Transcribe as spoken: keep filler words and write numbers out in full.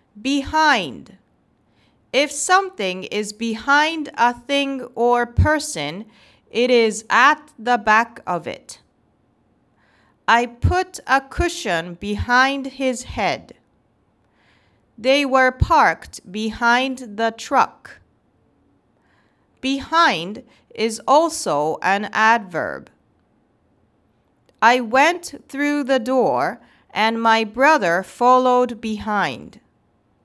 Behind. If something is behind a thing or person, it is at the back of it. I put a cushion behind his head. They were parked behind the truck. Behind is also an adverb. I went through the door and my brother followed behind.